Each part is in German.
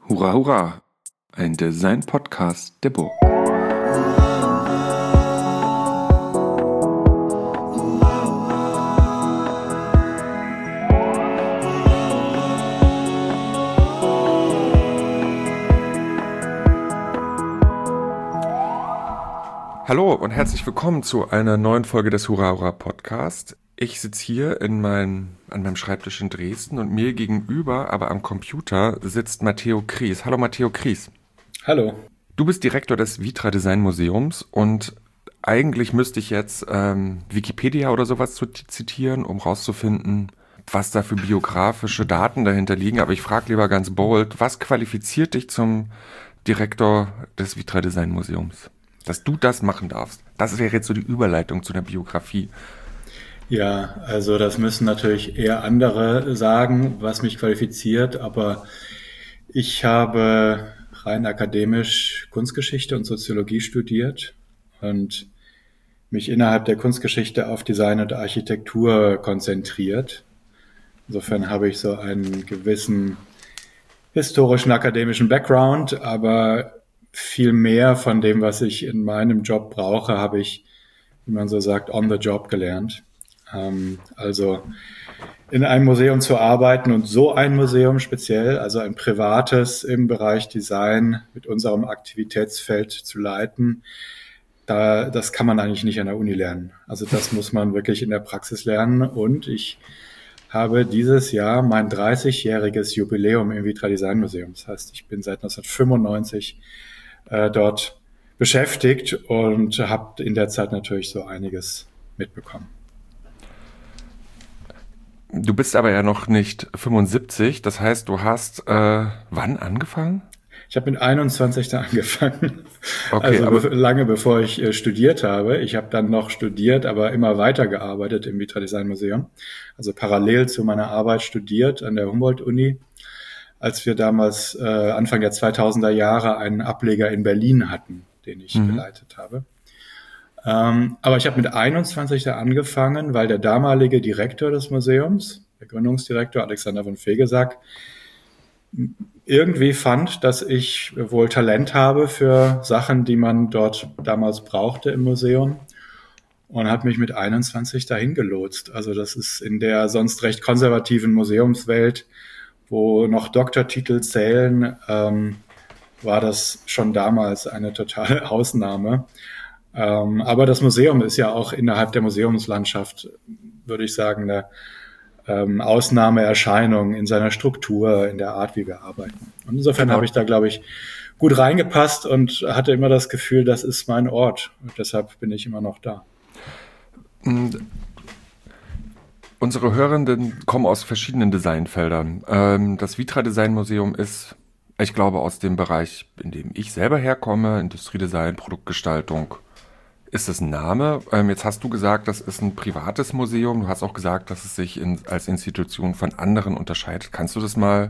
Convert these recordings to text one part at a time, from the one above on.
Hurra, hurra! Ein Design-Podcast der Burg. Hallo und herzlich willkommen zu einer neuen Folge des Hurra, hurra Podcast. Ich sitze hier an meinem Schreibtisch in Dresden und mir gegenüber, aber am Computer, sitzt Matteo Kries. Hallo Matteo Kries. Hallo. Du bist Direktor des Vitra Design Museums und eigentlich müsste ich jetzt Wikipedia oder sowas zitieren, um rauszufinden, was da für biografische Daten dahinter liegen. Aber ich frage lieber ganz bold, was qualifiziert dich zum Direktor des Vitra Design Museums? Dass du das machen darfst. Das wäre jetzt so die Überleitung zu der Biografie. Ja, also das müssen natürlich eher andere sagen, was mich qualifiziert, aber ich habe rein akademisch Kunstgeschichte und Soziologie studiert und mich innerhalb der Kunstgeschichte auf Design und Architektur konzentriert. Insofern habe ich so einen gewissen historischen akademischen Background, aber viel mehr von dem, was ich in meinem Job brauche, habe ich, wie man so sagt, on the job gelernt. Also in einem Museum zu arbeiten und so ein Museum speziell, also ein privates im Bereich Design mit unserem Aktivitätsfeld zu leiten, das kann man eigentlich nicht an der Uni lernen. Also das muss man wirklich in der Praxis lernen und ich habe dieses Jahr mein 30-jähriges Jubiläum im Vitra Design Museum. Das heißt, ich bin seit 1995 dort beschäftigt und habe in der Zeit natürlich so einiges mitbekommen. Du bist aber ja noch nicht 75, das heißt, du hast wann angefangen? Ich habe mit 21 da angefangen, Okay, also lange bevor ich studiert habe. Ich habe dann noch studiert, aber immer weitergearbeitet im Vitra Design Museum. Also parallel zu meiner Arbeit studiert an der Humboldt-Uni, als wir damals Anfang der 2000er Jahre einen Ableger in Berlin hatten, den ich geleitet habe. Aber ich habe mit 21 da angefangen, weil der damalige Direktor des Museums, der Gründungsdirektor Alexander von Fegesack, irgendwie fand, dass ich wohl Talent habe für Sachen, die man dort damals brauchte im Museum und hat mich mit 21 dahin gelotst. Also das ist in der sonst recht konservativen Museumswelt, wo noch Doktortitel zählen, war das schon damals eine totale Ausnahme. Aber das Museum ist ja auch innerhalb der Museumslandschaft, würde ich sagen, eine Ausnahmeerscheinung in seiner Struktur, in der Art, wie wir arbeiten. Und insofern habe ich da, glaube ich, gut reingepasst und hatte immer das Gefühl, das ist mein Ort. Und deshalb bin ich immer noch da. Unsere Hörenden kommen aus verschiedenen Designfeldern. Das Vitra Design Museum ist, ich glaube, aus dem Bereich, in dem ich selber herkomme, Industriedesign, Produktgestaltung. Ist das ein Name? Jetzt hast du gesagt, das ist ein privates Museum. Du hast auch gesagt, dass es sich als Institution von anderen unterscheidet. Kannst du das mal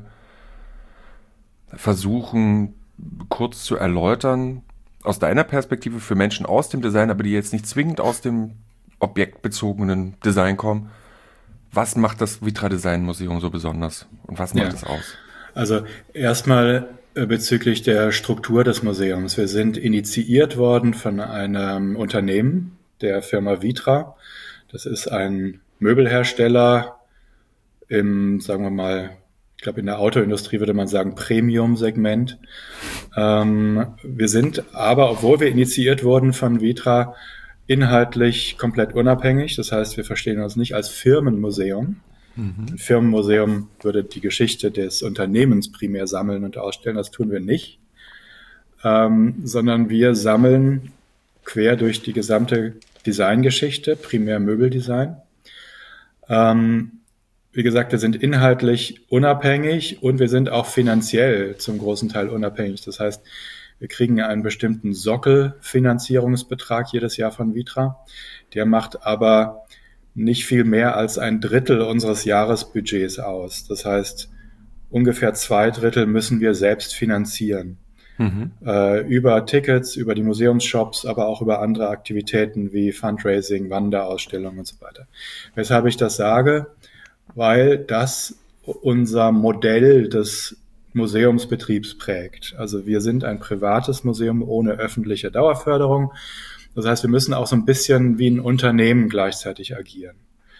versuchen, kurz zu erläutern, aus deiner Perspektive für Menschen aus dem Design, aber die jetzt nicht zwingend aus dem objektbezogenen Design kommen? Was macht das Vitra Design Museum so besonders und was macht es aus? Also erstmal bezüglich der Struktur des Museums. Wir sind initiiert worden von einem Unternehmen, der Firma Vitra. Das ist ein Möbelhersteller im, sagen wir mal, ich glaube in der Autoindustrie würde man sagen Premium-Segment. Wir sind aber, obwohl wir initiiert wurden von Vitra, inhaltlich komplett unabhängig. Das heißt, wir verstehen uns nicht als Firmenmuseum. Ein Firmenmuseum würde die Geschichte des Unternehmens primär sammeln und ausstellen. Das tun wir nicht, sondern wir sammeln quer durch die gesamte Designgeschichte, primär Möbeldesign. Wie gesagt, wir sind inhaltlich unabhängig und wir sind auch finanziell zum großen Teil unabhängig. Das heißt, wir kriegen einen bestimmten Sockelfinanzierungsbetrag jedes Jahr von Vitra. Der macht aber nicht viel mehr als 1/3 unseres Jahresbudgets aus. Das heißt, ungefähr 2/3 müssen wir selbst finanzieren. Über Tickets, über die Museumsshops, aber auch über andere Aktivitäten wie Fundraising, Wanderausstellungen und so weiter. Weshalb ich das sage? Weil das unser Modell des Museumsbetriebs prägt. Also wir sind ein privates Museum ohne öffentliche Dauerförderung. Das heißt, wir müssen auch so ein bisschen wie ein Unternehmen gleichzeitig agieren.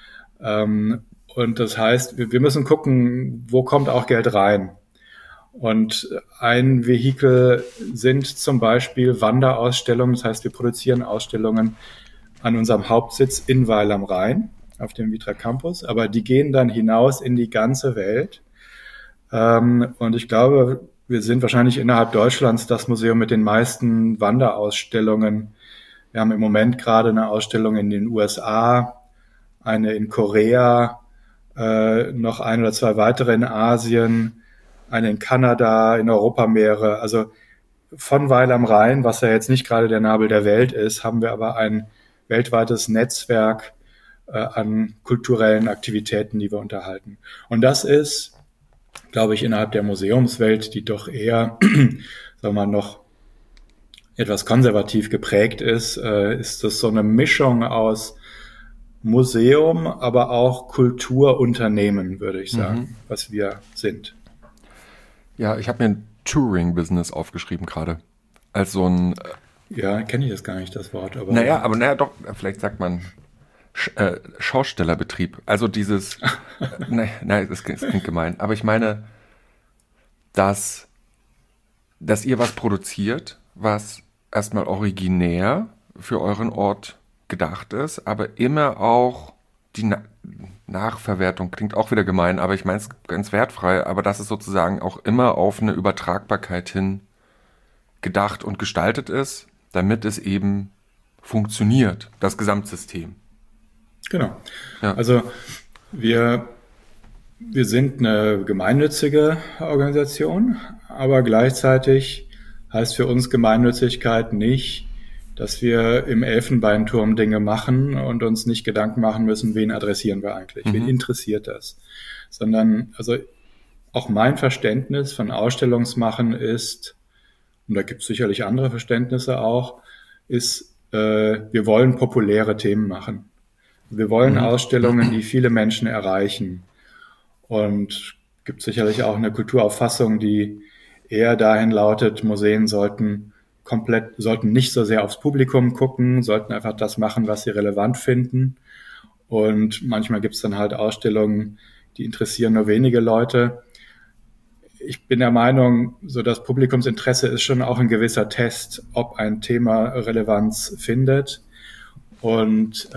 Und das heißt, wir müssen gucken, wo kommt auch Geld rein. Und ein Vehikel sind zum Beispiel Wanderausstellungen. Das heißt, wir produzieren Ausstellungen an unserem Hauptsitz in Weil am Rhein auf dem Vitra Campus. Aber die gehen dann hinaus in die ganze Welt. Und ich glaube, wir sind wahrscheinlich innerhalb Deutschlands das Museum mit den meisten Wanderausstellungen. Wir haben im Moment gerade eine Ausstellung in den USA, eine in Korea, noch ein oder zwei weitere in Asien, eine in Kanada, in Europameere. Also von Weil am Rhein, was ja jetzt nicht gerade der Nabel der Welt ist, haben wir aber ein weltweites Netzwerk an kulturellen Aktivitäten, die wir unterhalten. Und das ist, glaube ich, innerhalb der Museumswelt, die doch eher, sagen wir mal, noch etwas konservativ geprägt ist das so eine Mischung aus Museum, aber auch Kulturunternehmen, würde ich sagen, was wir sind. Ja, ich habe mir ein Touring-Business aufgeschrieben gerade. Als so ein... Ja, kenne ich das gar nicht, das Wort. Aber naja, doch, vielleicht sagt man Schaustellerbetrieb. Also dieses... nein, das klingt gemein. Aber ich meine, dass ihr was produziert, was erstmal originär für euren Ort gedacht ist, aber immer auch die Nachverwertung klingt auch wieder gemein, aber ich meine es ganz wertfrei, aber dass es sozusagen auch immer auf eine Übertragbarkeit hin gedacht und gestaltet ist, damit es eben funktioniert, das Gesamtsystem. Genau. Ja. Also wir sind eine gemeinnützige Organisation, aber gleichzeitig heißt für uns Gemeinnützigkeit nicht, dass wir im Elfenbeinturm Dinge machen und uns nicht Gedanken machen müssen, wen adressieren wir eigentlich, wen interessiert das, sondern also auch mein Verständnis von Ausstellungsmachen ist, und da gibt es sicherlich andere Verständnisse auch, ist, wir wollen populäre Themen machen. Wir wollen Ausstellungen, die viele Menschen erreichen, und gibt sicherlich auch eine Kulturauffassung, die eher dahin lautet, Museen sollten nicht so sehr aufs Publikum gucken, sollten einfach das machen, was sie relevant finden. Und manchmal gibt es dann halt Ausstellungen, die interessieren nur wenige Leute. Ich bin der Meinung, so das Publikumsinteresse ist schon auch ein gewisser Test, ob ein Thema Relevanz findet. Und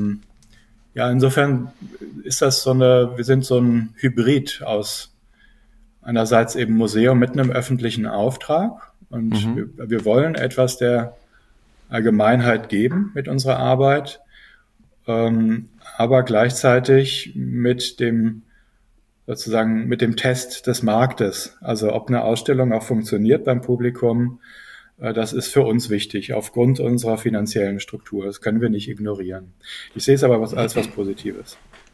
insofern ist das wir sind so ein Hybrid aus einerseits eben Museum mit einem öffentlichen Auftrag. Und wir wollen etwas der Allgemeinheit geben mit unserer Arbeit, aber gleichzeitig mit dem Test des Marktes. Also ob eine Ausstellung auch funktioniert beim Publikum, das ist für uns wichtig, aufgrund unserer finanziellen Struktur. Das können wir nicht ignorieren. Ich sehe es aber als was Positives.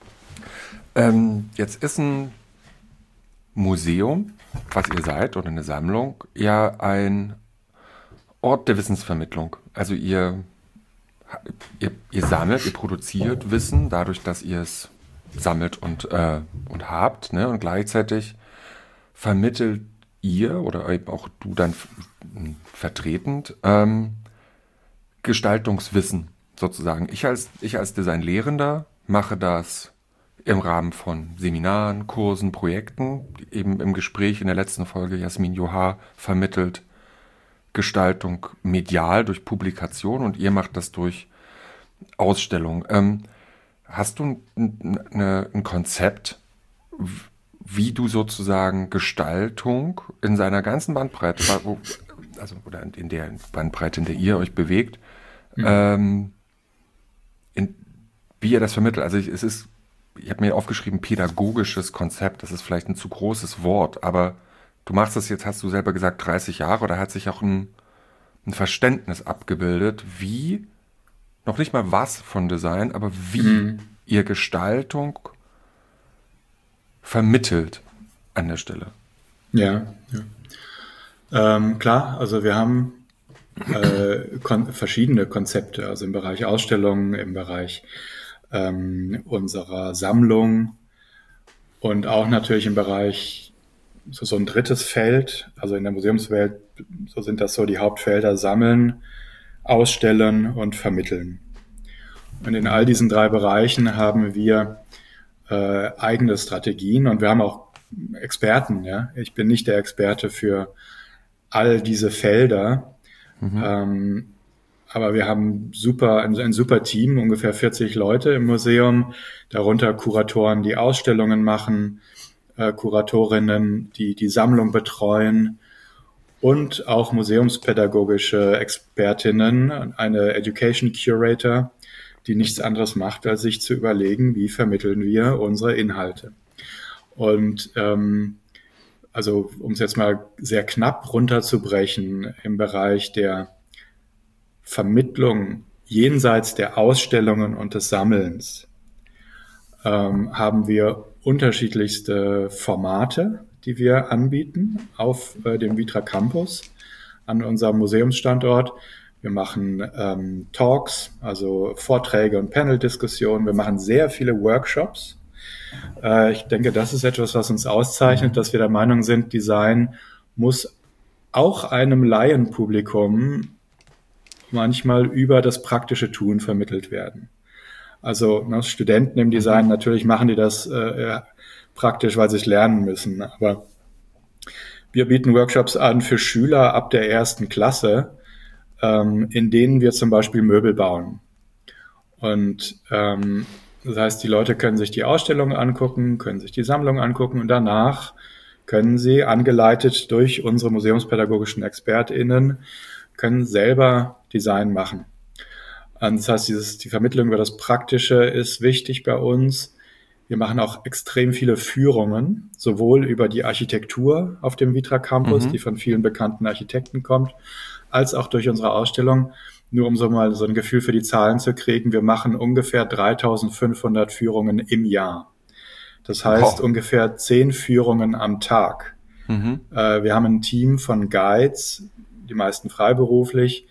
Jetzt ist ein Museum, was ihr seid, oder eine Sammlung, ja ein Ort der Wissensvermittlung. Also ihr sammelt, ihr produziert Wissen, dadurch, dass ihr es sammelt und habt, ne? Und gleichzeitig vermittelt ihr, oder eben auch du dann vertretend, Gestaltungswissen sozusagen. Ich als Designlehrender mache das im Rahmen von Seminaren, Kursen, Projekten. Eben im Gespräch in der letzten Folge Jasmin Johar vermittelt Gestaltung medial durch Publikation, und ihr macht das durch Ausstellung. Hast du ein Konzept, wie du sozusagen Gestaltung in seiner ganzen Bandbreite, oder in der Bandbreite, in der ihr euch bewegt, wie ihr das vermittelt? Also ich habe mir aufgeschrieben, pädagogisches Konzept, das ist vielleicht ein zu großes Wort, aber du machst das jetzt, hast du selber gesagt, 30 Jahre, oder hat sich auch ein Verständnis abgebildet, wie, noch nicht mal was von Design, aber wie ihr Gestaltung vermittelt an der Stelle. Ja. Klar, also wir haben verschiedene Konzepte, also im Bereich Ausstellungen, im Bereich unserer Sammlung und auch natürlich im Bereich so ein drittes Feld, also in der Museumswelt, so sind das so die Hauptfelder: Sammeln, Ausstellen und Vermitteln. Und in all diesen 3 Bereichen haben wir eigene Strategien, und wir haben auch Experten. Ja? Ich bin nicht der Experte für all diese Felder, aber wir haben ein super Team, ungefähr 40 Leute im Museum, darunter Kuratoren, die Ausstellungen machen, Kuratorinnen, die Sammlung betreuen, und auch museumspädagogische Expertinnen, eine Education Curator, die nichts anderes macht, als sich zu überlegen, wie vermitteln wir unsere Inhalte. Und also um es jetzt mal sehr knapp runterzubrechen, im Bereich der Vermittlung jenseits der Ausstellungen und des Sammelns haben wir unterschiedlichste Formate, die wir anbieten auf dem Vitra Campus an unserem Museumsstandort. Wir machen Talks, also Vorträge und Panel-Diskussionen. Wir machen sehr viele Workshops. Ich denke, das ist etwas, was uns auszeichnet, dass wir der Meinung sind, Design muss auch einem Laienpublikum manchmal über das praktische Tun vermittelt werden. Also Studenten im Design, natürlich machen die das praktisch, weil sie es lernen müssen. Aber wir bieten Workshops an für Schüler ab der 1. Klasse, in denen wir zum Beispiel Möbel bauen. Und das heißt, die Leute können sich die Ausstellung angucken, können sich die Sammlung angucken, und danach können sie, angeleitet durch unsere museumspädagogischen ExpertInnen, können selber Design machen. Das heißt, die Vermittlung über das Praktische ist wichtig bei uns. Wir machen auch extrem viele Führungen, sowohl über die Architektur auf dem Vitra Campus, die von vielen bekannten Architekten kommt, als auch durch unsere Ausstellung. Nur um so mal so ein Gefühl für die Zahlen zu kriegen, wir machen ungefähr 3.500 Führungen im Jahr. Das heißt ungefähr 10 Führungen am Tag. Wir haben ein Team von Guides, die meisten freiberuflich,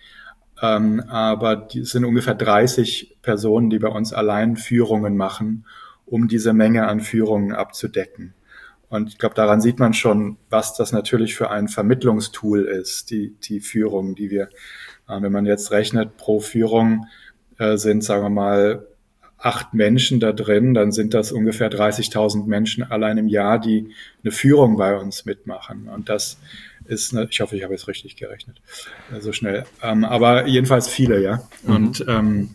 aber es sind ungefähr 30 Personen, die bei uns allein Führungen machen, um diese Menge an Führungen abzudecken. Und ich glaube, daran sieht man schon, was das natürlich für ein Vermittlungstool ist, die Führungen, die wir, wenn man jetzt rechnet, pro Führung sind, sagen wir mal, 8 Menschen da drin, dann sind das ungefähr 30.000 Menschen allein im Jahr, die eine Führung bei uns mitmachen. Und das ist, ich hoffe, ich habe jetzt richtig gerechnet, so schnell. Aber jedenfalls viele, ja. Und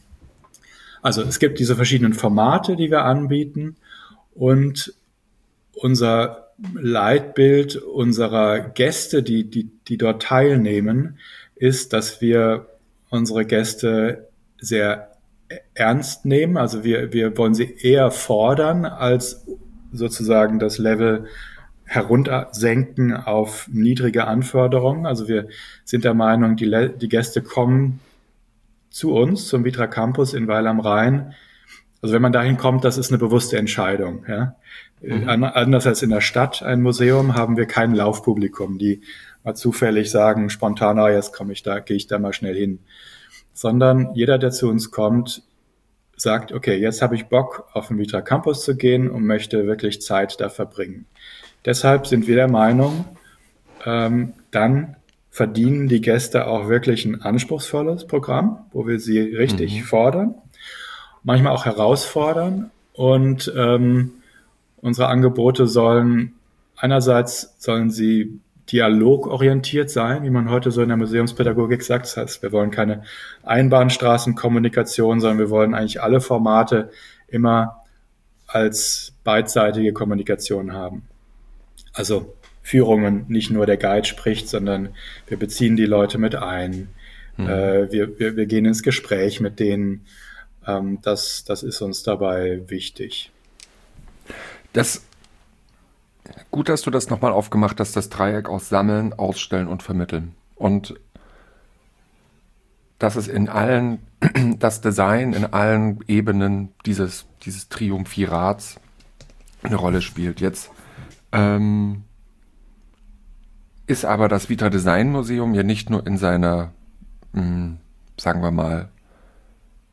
also es gibt diese verschiedenen Formate, die wir anbieten, und unser Leitbild unserer Gäste, die dort teilnehmen, ist, dass wir unsere Gäste sehr ernst nehmen. Also wir wollen sie eher fordern, als sozusagen das Level heruntersenken auf niedrige Anforderungen. Also wir sind der Meinung, die Gäste kommen zu uns, zum Vitra Campus in Weil am Rhein. Also wenn man dahin kommt, das ist eine bewusste Entscheidung. Ja? Anders als in der Stadt, ein Museum, haben wir kein Laufpublikum, die mal zufällig sagen, spontan, jetzt gehe ich da mal schnell hin. Sondern jeder, der zu uns kommt, sagt, okay, jetzt habe ich Bock, auf den Vitra Campus zu gehen und möchte wirklich Zeit da verbringen. Deshalb sind wir der Meinung, dann verdienen die Gäste auch wirklich ein anspruchsvolles Programm, wo wir sie richtig fordern, manchmal auch herausfordern, und unsere Angebote sollen sie dialogorientiert sein, wie man heute so in der Museumspädagogik sagt. Das heißt, wir wollen keine Einbahnstraßenkommunikation, sondern wir wollen eigentlich alle Formate immer als beidseitige Kommunikation haben. Also Führungen, nicht nur der Guide spricht, sondern wir beziehen die Leute mit ein. Wir gehen ins Gespräch mit denen. Das ist uns dabei wichtig. Gut, dass du das nochmal aufgemacht hast, das Dreieck aus Sammeln, Ausstellen und Vermitteln. Und dass es das Design in allen Ebenen dieses Triumvirats eine Rolle spielt. Jetzt ist aber das Vitra Design Museum ja nicht nur in seiner, sagen wir mal,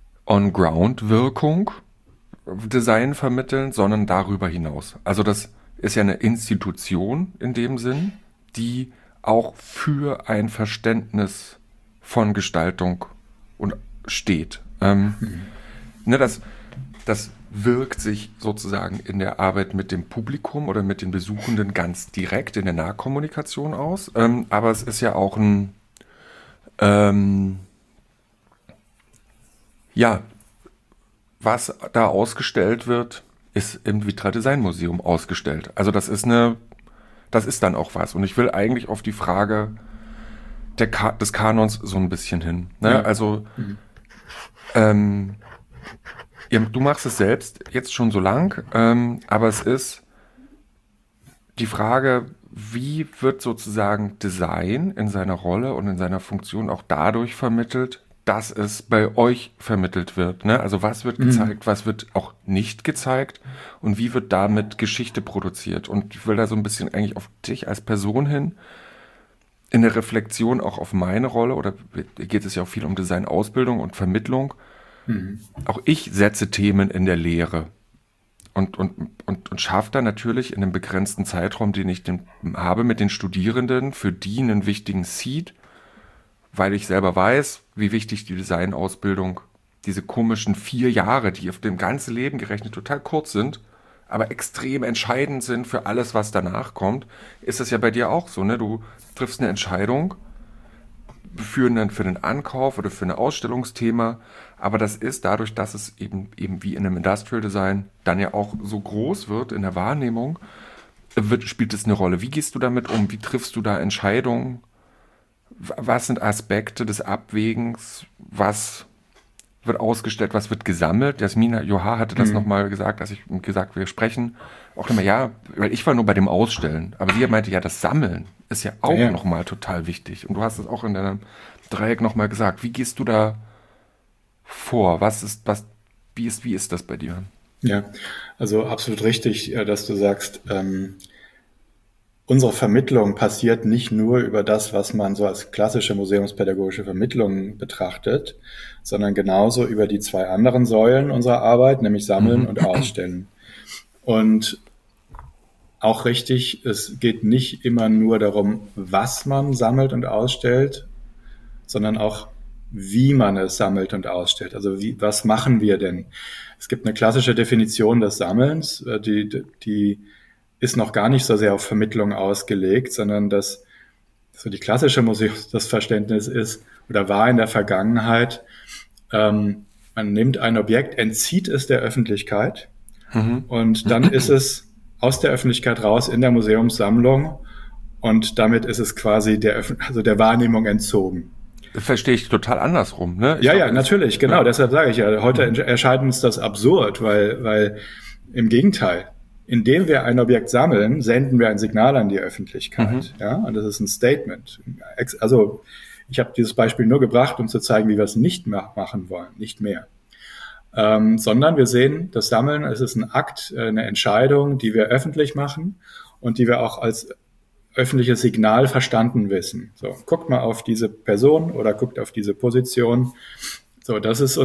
On-Ground-Wirkung Design vermitteln, sondern darüber hinaus. Also das ist ja eine Institution in dem Sinn, die auch für ein Verständnis von Gestaltung und steht. Ne, das wirkt sich sozusagen in der Arbeit mit dem Publikum oder mit den Besuchenden ganz direkt in der Nahkommunikation aus. Aber es ist ja auch ja, was da ausgestellt wird, ist im Vitra Design Museum ausgestellt. Also das ist dann auch was. Und ich will eigentlich auf die Frage des Kanons so ein bisschen hin. Ne? Ja. Also du machst es selbst jetzt schon so lang, aber es ist die Frage, wie wird sozusagen Design in seiner Rolle und in seiner Funktion auch dadurch vermittelt, dass es bei euch vermittelt wird. Ne? Also was wird gezeigt, was wird auch nicht gezeigt und wie wird damit Geschichte produziert. Und ich will da so ein bisschen eigentlich auf dich als Person hin, in der Reflexion auch auf meine Rolle, oder geht es ja auch viel um Design-Ausbildung und Vermittlung. Auch ich setze Themen in der Lehre und schaffe da natürlich in einem begrenzten Zeitraum, den ich habe mit den Studierenden, für die einen wichtigen Seed, weil ich selber weiß, wie wichtig die Designausbildung, diese komischen 4 Jahre, die auf dem ganzen Leben gerechnet total kurz sind, aber extrem entscheidend sind für alles, was danach kommt, ist es ja bei dir auch so, ne? Du triffst eine Entscheidung für den Ankauf oder für ein Ausstellungsthema, aber das ist dadurch, dass es eben wie in einem Industrial Design dann ja auch so groß wird in der Wahrnehmung, spielt es eine Rolle. Wie gehst du damit um? Wie triffst du da Entscheidungen? Was sind Aspekte des Abwägens? Was wird ausgestellt? Was wird gesammelt? Jasmina Johar hatte das nochmal gesagt, als ich gesagt, wir sprechen. Auch immer, ja, weil ich war nur bei dem Ausstellen. Aber sie meinte, ja, das Sammeln ist ja auch nochmal total wichtig. Und du hast es auch in deinem Dreieck nochmal gesagt. Wie gehst du da vor? Wie ist das bei dir? Ja, also absolut richtig, dass du sagst, unsere Vermittlung passiert nicht nur über das, was man so als klassische museumspädagogische Vermittlung betrachtet, sondern genauso über die 2 anderen Säulen unserer Arbeit, nämlich Sammeln und Ausstellen. Und auch richtig, es geht nicht immer nur darum, was man sammelt und ausstellt, sondern auch, wie man es sammelt und ausstellt. Also was machen wir denn? Es gibt eine klassische Definition des Sammelns, die ist noch gar nicht so sehr auf Vermittlung ausgelegt, sondern das die klassische das Verständnis ist oder war in der Vergangenheit, man nimmt ein Objekt, entzieht es der Öffentlichkeit und dann ist es aus der Öffentlichkeit raus in der Museumssammlung und damit ist es quasi der Wahrnehmung entzogen. Das verstehe ich total andersrum, ne? Ja, natürlich, genau. Deshalb sage ich ja, heute erscheint uns das absurd, weil im Gegenteil, indem wir ein Objekt sammeln, senden wir ein Signal an die Öffentlichkeit. Ja, und das ist ein Statement. Also ich habe dieses Beispiel nur gebracht, um zu zeigen, wie wir es nicht mehr machen wollen, nicht mehr. Sondern wir sehen, das Sammeln, es ist ein Akt, eine Entscheidung, die wir öffentlich machen und die wir auch als öffentliches Signal verstanden wissen. So, guckt mal auf diese Person oder guckt auf diese Position. So, das ist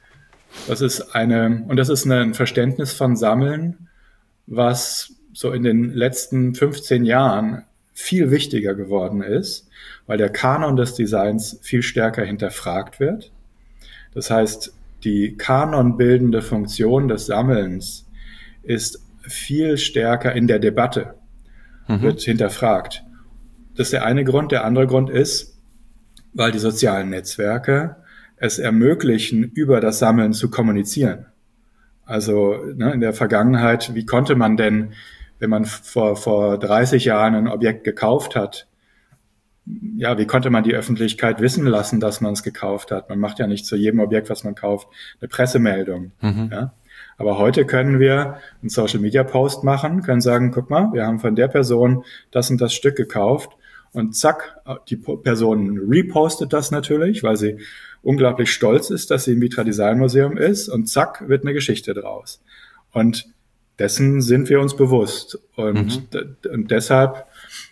ein Verständnis von Sammeln, was so in den letzten 15 Jahren viel wichtiger geworden ist, weil der Kanon des Designs viel stärker hinterfragt wird. Das heißt, die kanonbildende Funktion des Sammelns ist viel stärker in der Debatte, wird hinterfragt. Das ist der eine Grund. Der andere Grund ist, weil die sozialen Netzwerke es ermöglichen, über das Sammeln zu kommunizieren. Also in der Vergangenheit, wie konnte man denn, wenn man vor 30 Jahren ein Objekt gekauft hat, ja, wie konnte man die Öffentlichkeit wissen lassen, dass man es gekauft hat? Man macht ja nicht zu jedem Objekt, was man kauft, eine Pressemeldung. Ja? Aber heute können wir einen Social-Media-Post machen, können sagen, guck mal, wir haben von der Person das und das Stück gekauft und zack, die Person repostet das natürlich, weil sie unglaublich stolz ist, dass sie im Vitra Design Museum ist und zack, wird eine Geschichte draus. Und dessen sind wir uns bewusst. Und deshalb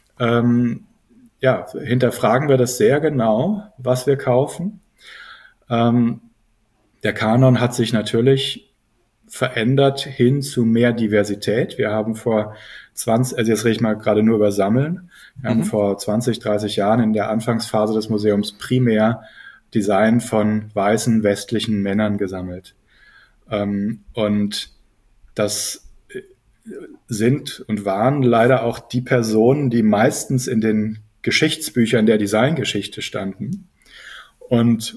hinterfragen wir das sehr genau, was wir kaufen. Der Kanon hat sich natürlich verändert hin zu mehr Diversität. Wir haben vor 20, also jetzt rede ich mal gerade nur über Sammeln. Wir haben vor 20, 30 Jahren in der Anfangsphase des Museums primär Design von weißen westlichen Männern gesammelt. Und das sind und waren leider auch die Personen, die meistens in den Geschichtsbüchern der Designgeschichte standen. Und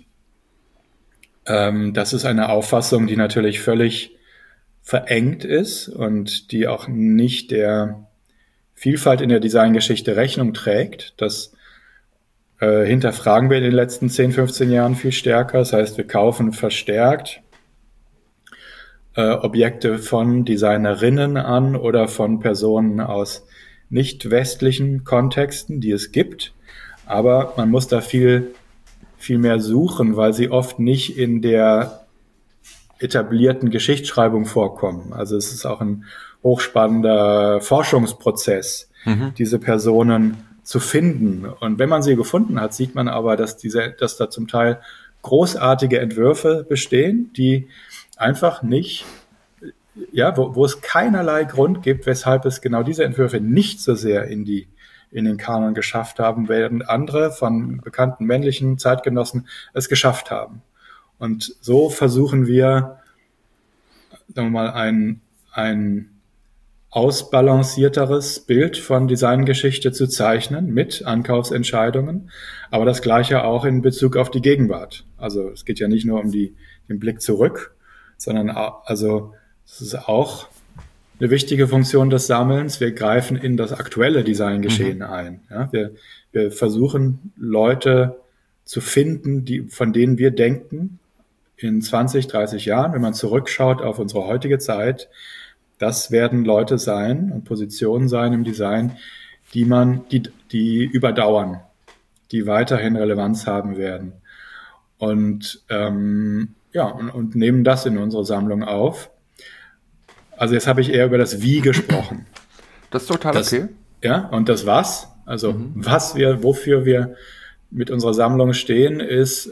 das ist eine Auffassung, die natürlich völlig verengt ist und die auch nicht der Vielfalt in der Designgeschichte Rechnung trägt. Das hinterfragen wir in den letzten 10, 15 Jahren viel stärker. Das heißt, wir kaufen verstärkt Objekte von Designerinnen an oder von Personen aus nicht westlichen Kontexten, die es gibt. Aber man muss da viel mehr suchen, weil sie oft nicht in der etablierten Geschichtsschreibung vorkommen. Also es ist auch ein hochspannender Forschungsprozess, diese Personen zu finden. Und wenn man sie gefunden hat, sieht man aber, dass da zum Teil großartige Entwürfe bestehen, die einfach nicht, ja, wo es keinerlei Grund gibt, weshalb es genau diese Entwürfe nicht so sehr in den Kanon geschafft haben, während andere von bekannten männlichen Zeitgenossen es geschafft haben. Und so versuchen wir, sagen wir mal, ein ausbalancierteres Bild von Designgeschichte zu zeichnen mit Ankaufsentscheidungen, aber das Gleiche auch in Bezug auf die Gegenwart. Also es geht ja nicht nur um den Blick zurück, sondern also es ist auch eine wichtige Funktion des Sammelns. Wir greifen in das aktuelle Designgeschehen ein. Ja, wir versuchen Leute zu finden, von denen wir denken, in 20, 30 Jahren, wenn man zurückschaut auf unsere heutige Zeit, das werden Leute sein und Positionen sein im Design, die überdauern, die weiterhin Relevanz haben werden. Und und nehmen das in unsere Sammlung auf. Also jetzt habe ich eher über das Wie gesprochen. Das ist total okay. Ja, und das Was, also wofür wir mit unserer Sammlung stehen, ist,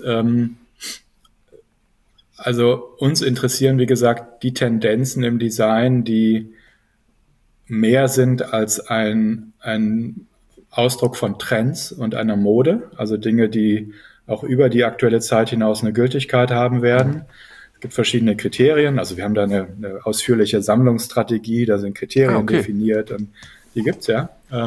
also uns interessieren, wie gesagt, die Tendenzen im Design, die mehr sind als ein Ausdruck von Trends und einer Mode, also Dinge, die auch über die aktuelle Zeit hinaus eine Gültigkeit haben werden. Es gibt verschiedene Kriterien, also wir haben da eine ausführliche Sammlungsstrategie, da sind Kriterien definiert und die gibt's ja.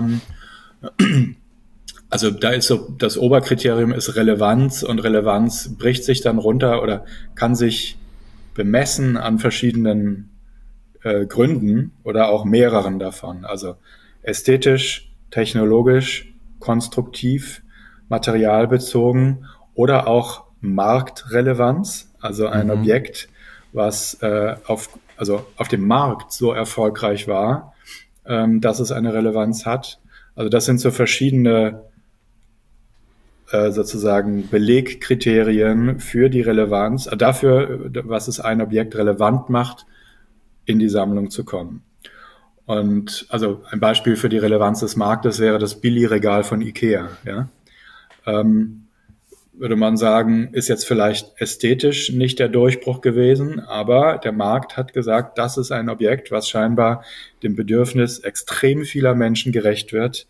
Also da ist so, das Oberkriterium ist Relevanz und Relevanz bricht sich dann runter oder kann sich bemessen an verschiedenen Gründen oder auch mehreren davon. Also ästhetisch, technologisch, konstruktiv, materialbezogen oder auch Marktrelevanz, also ein Objekt, was auf dem Markt so erfolgreich war, dass es eine Relevanz hat. Also das sind so verschiedene sozusagen Belegkriterien für die Relevanz, dafür, was es ein Objekt relevant macht, in die Sammlung zu kommen. Und also ein Beispiel für die Relevanz des Marktes wäre das Billigregal von IKEA. Ja? Würde man sagen, ist jetzt vielleicht ästhetisch nicht der Durchbruch gewesen, aber der Markt hat gesagt, das ist ein Objekt, was scheinbar dem Bedürfnis extrem vieler Menschen gerecht wird.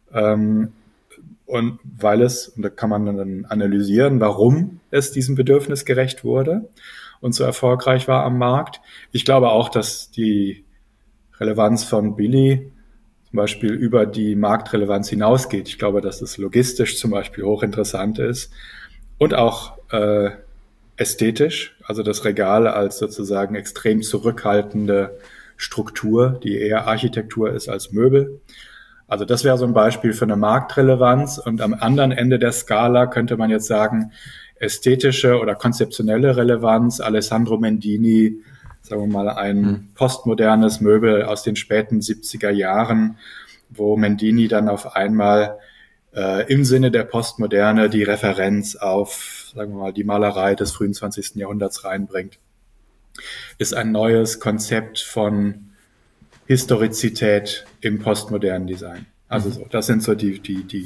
Und da kann man dann analysieren, warum es diesem Bedürfnis gerecht wurde und so erfolgreich war am Markt. Ich glaube auch, dass die Relevanz von Billy zum Beispiel über die Marktrelevanz hinausgeht. Ich glaube, dass es logistisch zum Beispiel hochinteressant ist und auch ästhetisch, also das Regal als sozusagen extrem zurückhaltende Struktur, die eher Architektur ist als Möbel. Also das wäre so ein Beispiel für eine Marktrelevanz und am anderen Ende der Skala könnte man jetzt sagen, ästhetische oder konzeptionelle Relevanz, Alessandro Mendini, sagen wir mal ein postmodernes Möbel aus den späten 70er Jahren, wo Mendini dann auf einmal im Sinne der Postmoderne die Referenz auf, sagen wir mal, die Malerei des frühen 20. Jahrhunderts reinbringt, ist ein neues Konzept von Historizität im postmodernen Design. Also so, das sind so die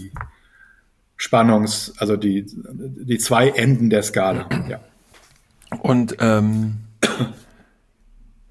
also die zwei Enden der Skala. Ja. Und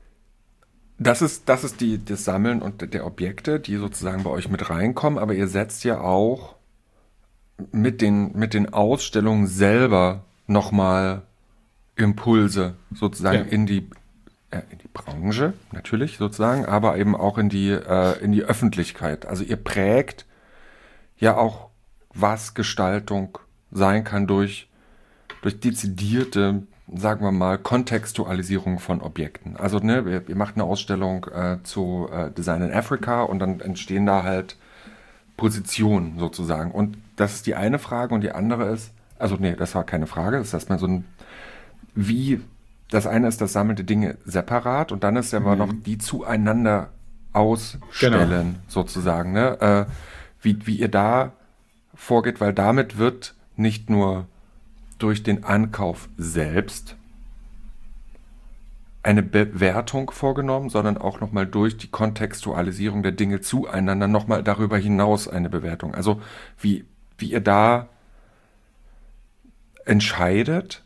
Das ist das Sammeln und der Objekte, die sozusagen bei euch mit reinkommen, aber ihr setzt ja auch mit den Ausstellungen selber nochmal Impulse sozusagen Ja, in die Branche natürlich sozusagen, aber eben auch in die Öffentlichkeit. Also ihr prägt ja auch, was Gestaltung sein kann durch dezidierte, sagen wir mal, Kontextualisierung von Objekten. Also ne, ihr macht eine Ausstellung zu Design in Africa und dann entstehen da halt Positionen sozusagen. Und das ist die eine Frage und die andere ist, also nee, das war keine Frage, das ist erstmal so ein, wie, das eine ist das Sammeln der Dinge separat und dann ist ja aber noch die zueinander genau. ausstellen sozusagen, ne? Wie ihr da vorgeht, weil damit wird nicht nur durch den Ankauf selbst eine Bewertung vorgenommen, sondern auch nochmal durch die Kontextualisierung der Dinge zueinander nochmal darüber hinaus eine Bewertung. Also wie ihr da entscheidet,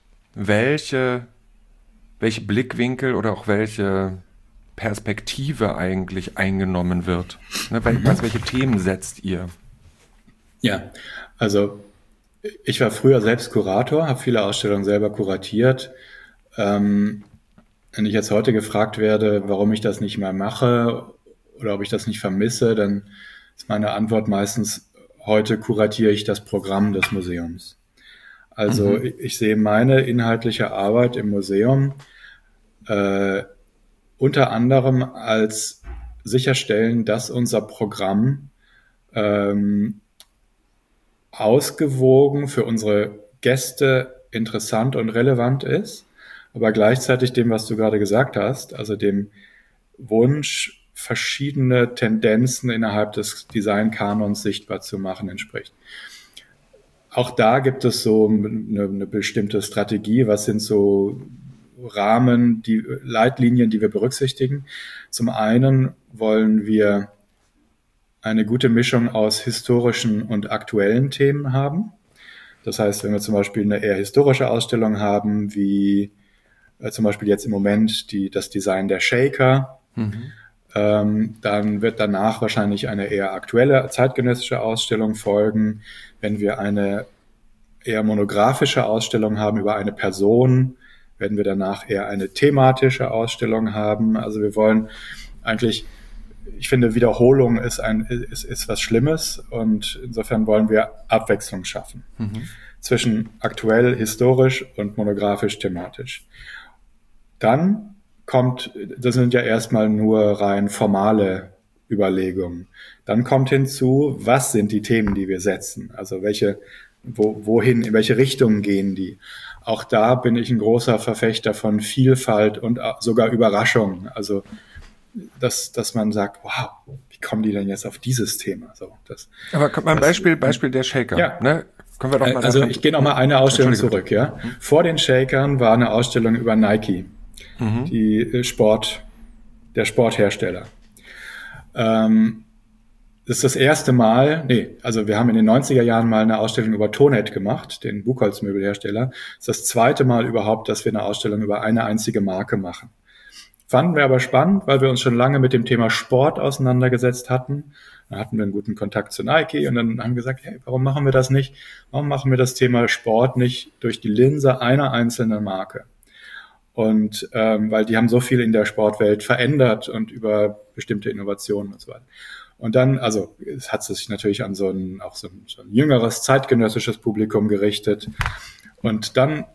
welche Blickwinkel oder auch welche Perspektive eigentlich eingenommen wird. Ne, welche Themen setzt ihr? Ja, also ich war früher selbst Kurator, habe viele Ausstellungen selber kuratiert. Ähm, Wenn ich jetzt heute gefragt werde, warum ich das nicht mehr mache oder ob ich das nicht vermisse, dann ist meine Antwort meistens, heute kuratiere ich das Programm des Museums. Also Mhm. ich sehe meine inhaltliche Arbeit im Museum äh, unter anderem als sicherstellen, dass unser Programm ähm, ausgewogen für unsere Gäste interessant und relevant ist, aber gleichzeitig dem, was du gerade gesagt hast, also dem Wunsch, verschiedene Tendenzen innerhalb des Designkanons sichtbar zu machen, entspricht. Auch da gibt es so eine bestimmte Strategie. Was sind so Rahmen, die Leitlinien, die wir berücksichtigen? Zum einen wollen wir eine gute Mischung aus historischen und aktuellen Themen haben. Das heißt, wenn wir zum Beispiel eine eher historische Ausstellung haben, wie zum Beispiel jetzt im Moment das Design der Shaker, Mhm. dann wird danach wahrscheinlich eine eher aktuelle zeitgenössische Ausstellung folgen. Wenn wir eine eher monographische Ausstellung haben über eine Person, werden wir danach eher eine thematische Ausstellung haben. Also wir wollen eigentlich, ich finde, Wiederholung ist was Schlimmes und insofern wollen wir Abwechslung schaffen Mhm. zwischen aktuell, historisch und monographisch, thematisch. Dann das sind ja erstmal nur rein formale Überlegungen. Dann kommt hinzu, was sind die Themen, die wir setzen? Also wohin, in welche Richtung gehen die? Auch da bin ich ein großer Verfechter von Vielfalt und sogar Überraschung. Also, dass man sagt, wow, wie kommen die denn jetzt auf dieses Thema? Aber kommt mal ein Das, Beispiel der Shaker, ja, ne? Können wir doch mal also daran. ich gehe noch mal eine Ausstellung Entschuldige bitte. zurück, ja. Vor den Shakern war eine Ausstellung über Nike, Mhm. die der Sporthersteller. Ähm, Das ist das erste Mal, nee, also wir haben in den 90er Jahren mal eine Ausstellung über Tonhead gemacht, den Buchholzmöbelhersteller. Das ist das zweite Mal überhaupt, dass wir eine Ausstellung über eine einzige Marke machen. Fanden wir aber spannend, weil wir uns schon lange mit dem Thema Sport auseinandergesetzt hatten. Da hatten wir einen guten Kontakt zu Nike und dann haben wir gesagt, hey, warum machen wir das nicht? Warum machen wir das Thema Sport nicht durch die Linse einer einzelnen Marke? Und weil die haben so viel in der Sportwelt verändert und über bestimmte Innovationen und so weiter. Und dann, also es hat sich natürlich an so ein jüngeres zeitgenössisches Publikum gerichtet. Und dann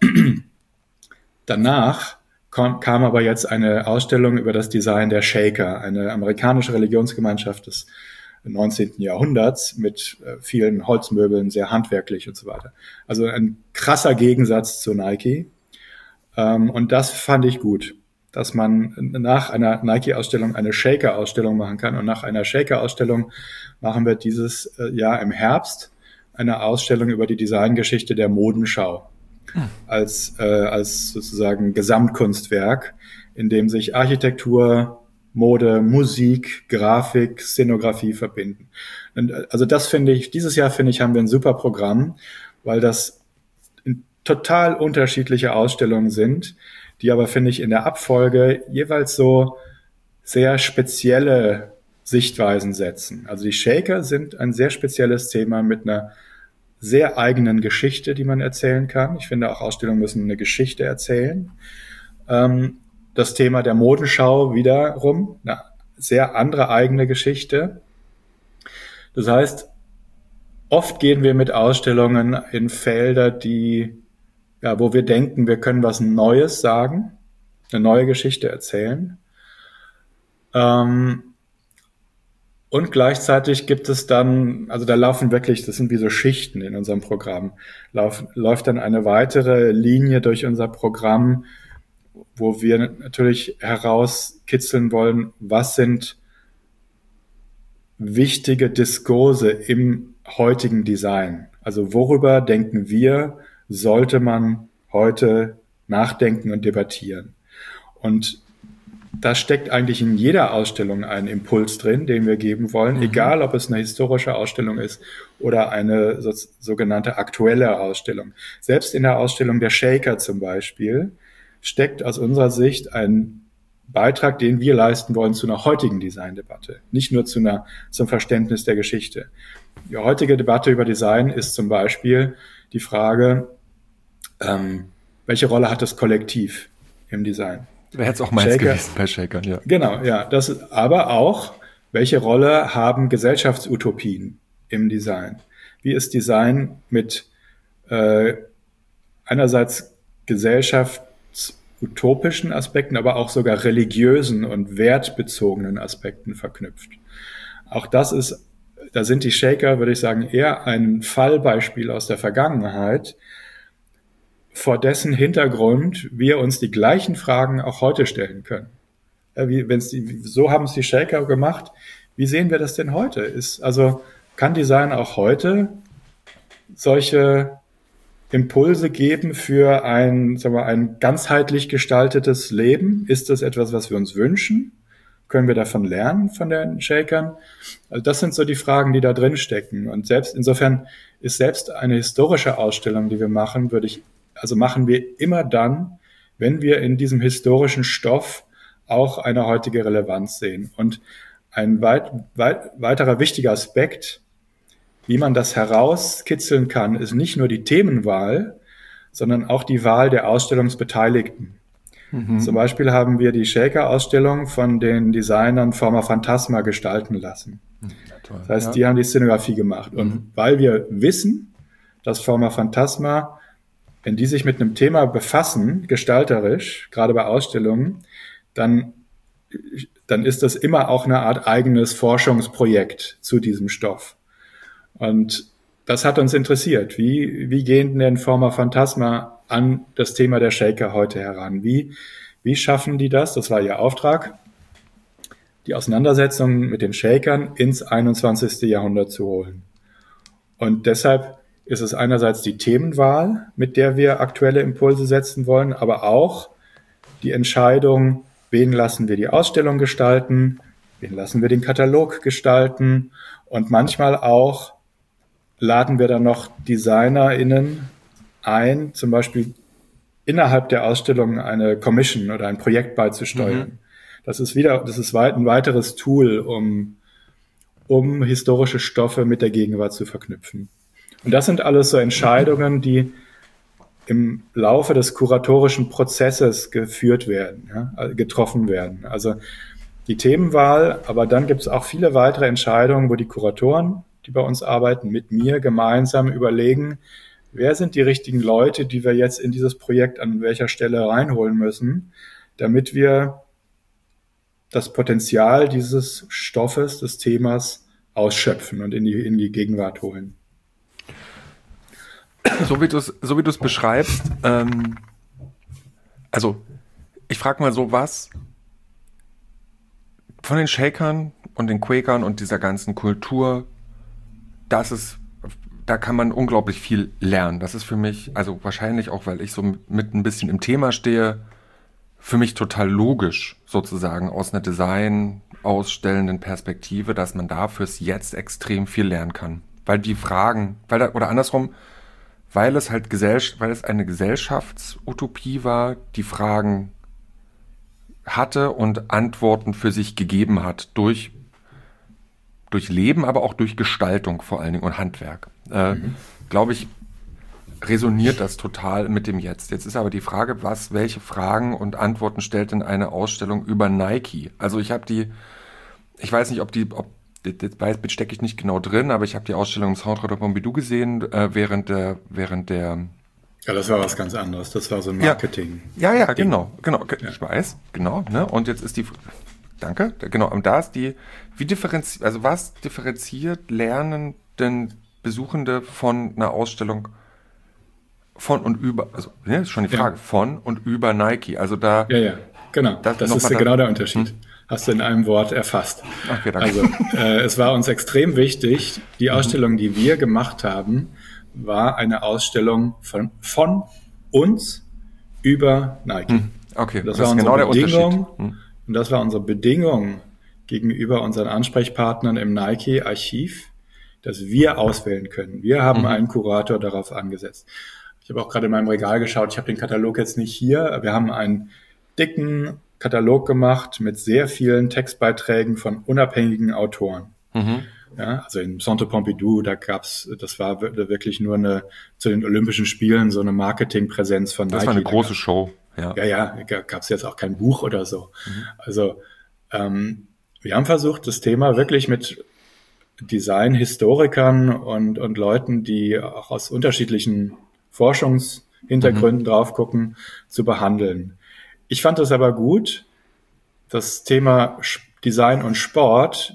danach kam aber jetzt eine Ausstellung über das Design der Shaker, eine amerikanische Religionsgemeinschaft des 19. Jahrhunderts mit vielen Holzmöbeln, sehr handwerklich und so weiter. Also ein krasser Gegensatz zu Nike. Und das fand ich gut, dass man nach einer Nike-Ausstellung eine Shaker-Ausstellung machen kann. Und nach einer Shaker-Ausstellung machen wir dieses Jahr im Herbst eine Ausstellung über die Designgeschichte der Modenschau als sozusagen Gesamtkunstwerk, in dem sich Architektur, Mode, Musik, Grafik, Szenografie verbinden. Und also das finde ich, dieses Jahr finde ich, haben wir ein super Programm, weil das total unterschiedliche Ausstellungen sind, die aber, finde ich, in der Abfolge jeweils so sehr spezielle Sichtweisen setzen. Also die Shaker sind ein sehr spezielles Thema mit einer sehr eigenen Geschichte, die man erzählen kann. Ich finde, auch Ausstellungen müssen eine Geschichte erzählen. Das Thema der Modenschau wiederum, eine sehr andere eigene Geschichte. Das heißt, oft gehen wir mit Ausstellungen in Felder, wo wir denken, wir können was Neues sagen, eine neue Geschichte erzählen. Und gleichzeitig gibt es dann, also da laufen wirklich, das sind wie so Schichten in unserem Programm, läuft dann eine weitere Linie durch unser Programm, wo wir natürlich herauskitzeln wollen, was sind wichtige Diskurse im heutigen Design. Also worüber denken wir, sollte man heute nachdenken und debattieren. Und da steckt eigentlich in jeder Ausstellung ein Impuls drin, den wir geben wollen, egal ob es eine historische Ausstellung ist oder eine sogenannte aktuelle Ausstellung. Selbst in der Ausstellung der Shaker zum Beispiel steckt aus unserer Sicht ein Beitrag, den wir leisten wollen zu einer heutigen Designdebatte, nicht nur zum Verständnis der Geschichte. Die heutige Debatte über Design ist zum Beispiel die Frage, welche Rolle hat das Kollektiv im Design? Wäre jetzt auch meins gewesen bei Shakern, ja. Genau, ja. Aber auch, welche Rolle haben Gesellschaftsutopien im Design? Wie ist Design mit einerseits gesellschaftsutopischen Aspekten, aber auch sogar religiösen und wertbezogenen Aspekten verknüpft? Auch da sind die Shaker, würde ich sagen, eher ein Fallbeispiel aus der Vergangenheit, vor dessen Hintergrund wir uns die gleichen Fragen auch heute stellen können. So haben es die Shaker gemacht. Wie sehen wir das denn heute? Kann Design auch heute solche Impulse geben für ein ganzheitlich gestaltetes Leben? Ist das etwas, was wir uns wünschen? Können wir davon lernen, von den Shakern? Also das sind so die Fragen, die da drin stecken. Und insofern ist selbst eine historische Ausstellung, die wir machen, machen wir immer dann, wenn wir in diesem historischen Stoff auch eine heutige Relevanz sehen. Und ein weiterer wichtiger Aspekt, wie man das herauskitzeln kann, ist nicht nur die Themenwahl, sondern auch die Wahl der Ausstellungsbeteiligten. Zum Beispiel haben wir die Shaker-Ausstellung von den Designern Forma Phantasma gestalten lassen. Das heißt, die haben die Szenografie gemacht. Und weil wir wissen, dass Forma Phantasma, wenn die sich mit einem Thema befassen, gestalterisch, gerade bei Ausstellungen, dann ist das immer auch eine Art eigenes Forschungsprojekt zu diesem Stoff. Und das hat uns interessiert. Wie gehen denn Forma Phantasma an das Thema der Shaker heute heran? Wie schaffen die das? Das war ihr Auftrag, die Auseinandersetzung mit den Shakern ins 21. Jahrhundert zu holen. Und deshalb ist es einerseits die Themenwahl, mit der wir aktuelle Impulse setzen wollen, aber auch die Entscheidung, wen lassen wir die Ausstellung gestalten, wen lassen wir den Katalog gestalten und manchmal auch laden wir dann noch DesignerInnen ein, zum Beispiel innerhalb der Ausstellung eine Commission oder ein Projekt beizusteuern. Das ist ein weiteres Tool, um historische Stoffe mit der Gegenwart zu verknüpfen. Und das sind alles so Entscheidungen, die im Laufe des kuratorischen Prozesses getroffen werden. Also die Themenwahl, aber dann gibt es auch viele weitere Entscheidungen, wo die Kuratoren, die bei uns arbeiten, mit mir gemeinsam überlegen, wer sind die richtigen Leute, die wir jetzt in dieses Projekt an welcher Stelle reinholen müssen, damit wir das Potenzial dieses Stoffes, des Themas ausschöpfen und in die Gegenwart holen. So wie du es beschreibst, also ich frage mal so, was von den Shakern und den Quakern und dieser ganzen Kultur, da kann man unglaublich viel lernen. Das ist für mich, also wahrscheinlich auch, weil ich so mit ein bisschen im Thema stehe, für mich total logisch sozusagen aus einer designausstellenden Perspektive, dass man da fürs Jetzt extrem viel lernen kann. Weil die Fragen, oder andersrum, weil es eine Gesellschaftsutopie war, die Fragen hatte und Antworten für sich gegeben hat durch Leben, aber auch durch Gestaltung vor allen Dingen und Handwerk. Glaube ich, resoniert das total mit dem Jetzt. Jetzt ist aber die Frage, welche Fragen und Antworten stellt denn eine Ausstellung über Nike? Also ich weiß nicht, jetzt stecke ich nicht genau drin, aber ich habe die Ausstellung im Centre de Pompidou gesehen, während der Ja, das war was ganz anderes. Das war so ein Marketing. Ja, genau. Ja. Ich weiß, genau. Ne? Und jetzt ist danke, genau. Und da ist was differenziert lernen denn Besuchende von einer Ausstellung von und über, also ist schon die Frage, von und über Nike. Also da. Ja, genau. Das ist genau der Unterschied. Hast du in einem Wort erfasst. Okay, danke. Also es war uns extrem wichtig, die Ausstellung, die wir gemacht haben, war eine Ausstellung von uns über Nike. Okay, das war genau der Unterschied. Und das war unsere Bedingung gegenüber unseren Ansprechpartnern im Nike-Archiv, dass wir auswählen können. Wir haben einen Kurator darauf angesetzt. Ich habe auch gerade in meinem Regal geschaut, ich habe den Katalog jetzt nicht hier. Wir haben einen dicken Katalog gemacht mit sehr vielen Textbeiträgen von unabhängigen Autoren. Ja, also in Centre Pompidou, das war wirklich nur zu den Olympischen Spielen so eine Marketingpräsenz von Nike. Das war eine große Show. Ja, gab es jetzt auch kein Buch oder so. Also wir haben versucht, das Thema wirklich mit Designhistorikern und Leuten, die auch aus unterschiedlichen Forschungshintergründen drauf gucken, zu behandeln. Ich fand es aber gut, das Thema Design und Sport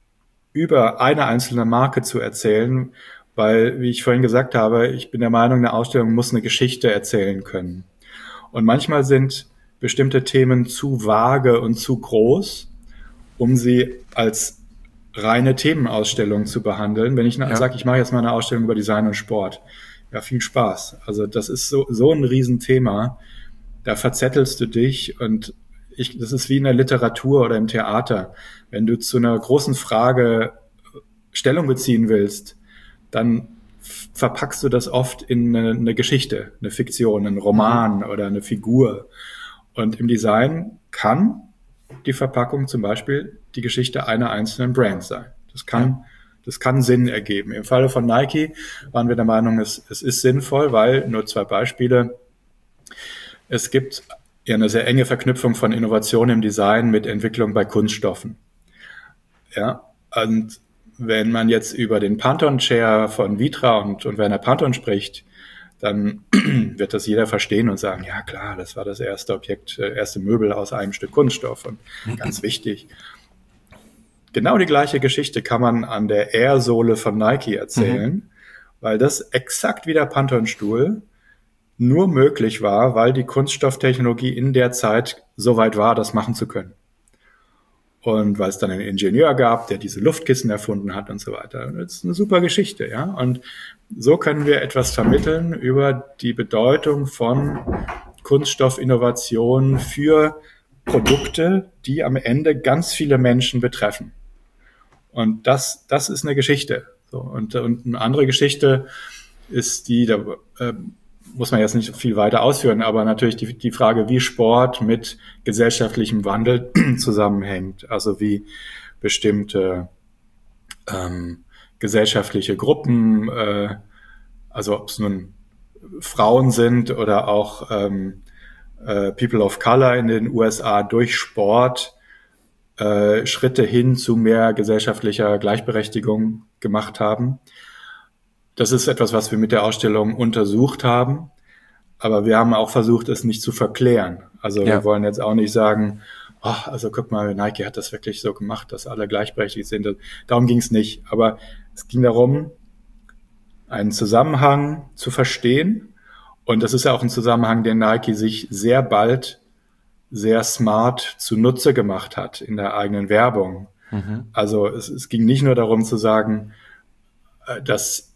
über eine einzelne Marke zu erzählen, weil, wie ich vorhin gesagt habe, ich bin der Meinung, eine Ausstellung muss eine Geschichte erzählen können. Und manchmal sind bestimmte Themen zu vage und zu groß, um sie als reine Themenausstellung zu behandeln. Wenn ich sage, ich mache jetzt mal eine Ausstellung über Design und Sport, ja, viel Spaß. Also das ist so ein Riesenthema, da verzettelst du dich und das ist wie in der Literatur oder im Theater. Wenn du zu einer großen Frage Stellung beziehen willst, dann verpackst du das oft in eine Geschichte, eine Fiktion, einen Roman oder eine Figur. Und im Design kann die Verpackung zum Beispiel die Geschichte einer einzelnen Brand sein. Das kann Sinn ergeben. Im Falle von Nike waren wir der Meinung, es ist sinnvoll, weil, nur 2 Beispiele, es gibt ja eine sehr enge Verknüpfung von Innovation im Design mit Entwicklung bei Kunststoffen. Ja, und wenn man jetzt über den Pantone-Chair von Vitra und Werner Pantone spricht, dann wird das jeder verstehen und sagen, ja klar, das war das erste Möbel aus einem Stück Kunststoff und ganz wichtig. Genau die gleiche Geschichte kann man an der Air-Sohle von Nike erzählen, weil das exakt wie der Pantone-Stuhl nur möglich war, weil die Kunststofftechnologie in der Zeit so weit war, das machen zu können. Und weil es dann einen Ingenieur gab, der diese Luftkissen erfunden hat und so weiter. Das ist eine super Geschichte, ja. Und so können wir etwas vermitteln über die Bedeutung von Kunststoffinnovation für Produkte, die am Ende ganz viele Menschen betreffen. Und das ist eine Geschichte. So, und eine andere Geschichte ist da muss man jetzt nicht viel weiter ausführen, aber natürlich die Frage, wie Sport mit gesellschaftlichem Wandel zusammenhängt. Also wie bestimmte gesellschaftliche Gruppen, also ob es nun Frauen sind oder auch People of Color in den USA durch Sport Schritte hin zu mehr gesellschaftlicher Gleichberechtigung gemacht haben. Das ist etwas, was wir mit der Ausstellung untersucht haben, aber wir haben auch versucht, es nicht zu verklären. Also wir wollen jetzt auch nicht sagen, also guck mal, Nike hat das wirklich so gemacht, dass alle gleichberechtigt sind. Darum ging es nicht, aber es ging darum, einen Zusammenhang zu verstehen, und das ist ja auch ein Zusammenhang, den Nike sich sehr bald sehr smart zunutze gemacht hat in der eigenen Werbung. Also es ging nicht nur darum zu sagen, das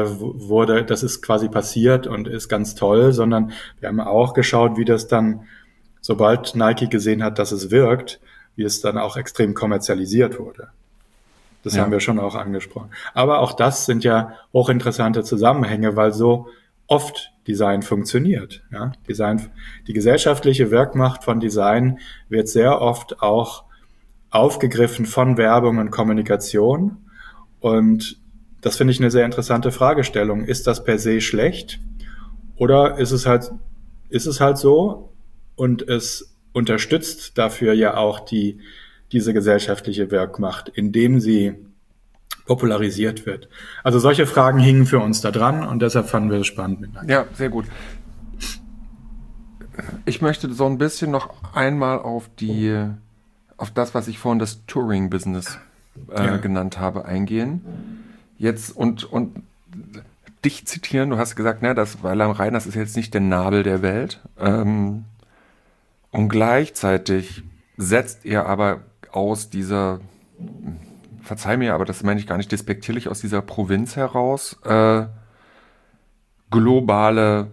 ist quasi passiert und ist ganz toll, sondern wir haben auch geschaut, wie das dann, sobald Nike gesehen hat, dass es wirkt, wie es dann auch extrem kommerzialisiert wurde. Das haben wir schon auch angesprochen. Aber auch das sind ja hochinteressante Zusammenhänge, weil so oft Design funktioniert. Ja? Die gesellschaftliche Wirkmacht von Design wird sehr oft auch aufgegriffen von Werbung und Kommunikation. Und das finde ich eine sehr interessante Fragestellung. Ist das per se schlecht? Oder ist es halt so und es unterstützt dafür ja auch diese gesellschaftliche Wirkmacht, indem sie popularisiert wird. Also solche Fragen hingen für uns da dran und deshalb fanden wir es spannend miteinander. Ja, sehr gut. Ich möchte so ein bisschen noch einmal auf das, was ich vorhin das Touring-Business genannt habe, eingehen. Jetzt und dich zitieren, du hast gesagt, ne, das Weil am Rhein, das ist jetzt nicht der Nabel der Welt. Und gleichzeitig setzt ihr aber aus dieser, verzeih mir, aber das meine ich gar nicht despektierlich, aus dieser Provinz heraus, globale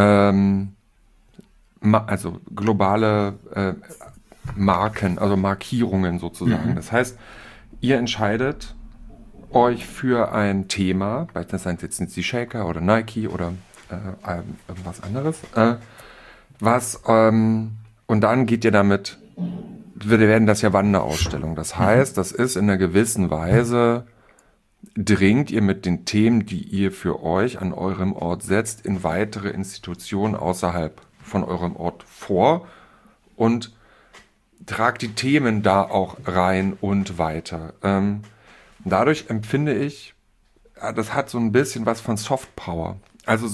Marken, also Markierungen sozusagen. Das heißt, ihr entscheidet euch für ein Thema, das seien jetzt die Shaker oder Nike oder irgendwas anderes, und dann geht ihr damit, wir werden das ja Wanderausstellung. Das heißt, das ist in einer gewissen Weise, dringt ihr mit den Themen, die ihr für euch an eurem Ort setzt, in weitere Institutionen außerhalb von eurem Ort vor und tragt die Themen da auch rein und weiter. Dadurch empfinde ich, das hat so ein bisschen was von Soft Power. Also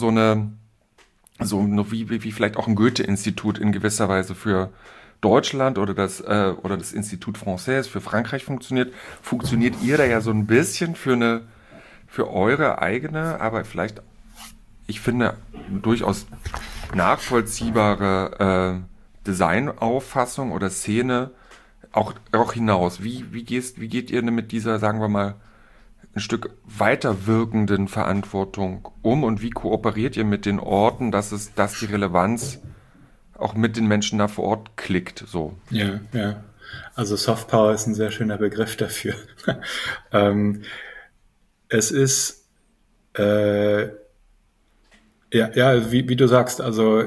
wie vielleicht auch ein Goethe-Institut in gewisser Weise für Deutschland oder das Institut Français für Frankreich funktioniert ihr da ja so ein bisschen für eure eigene, aber vielleicht, ich finde, durchaus nachvollziehbare Designauffassung oder Szene auch hinaus. Wie geht ihr denn mit dieser, sagen wir mal, ein Stück weiter wirkenden Verantwortung um und wie kooperiert ihr mit den Orten, dass die Relevanz auch mit den Menschen da vor Ort klickt, so? Ja. Also Soft Power ist ein sehr schöner Begriff dafür. Es ist, wie du sagst, also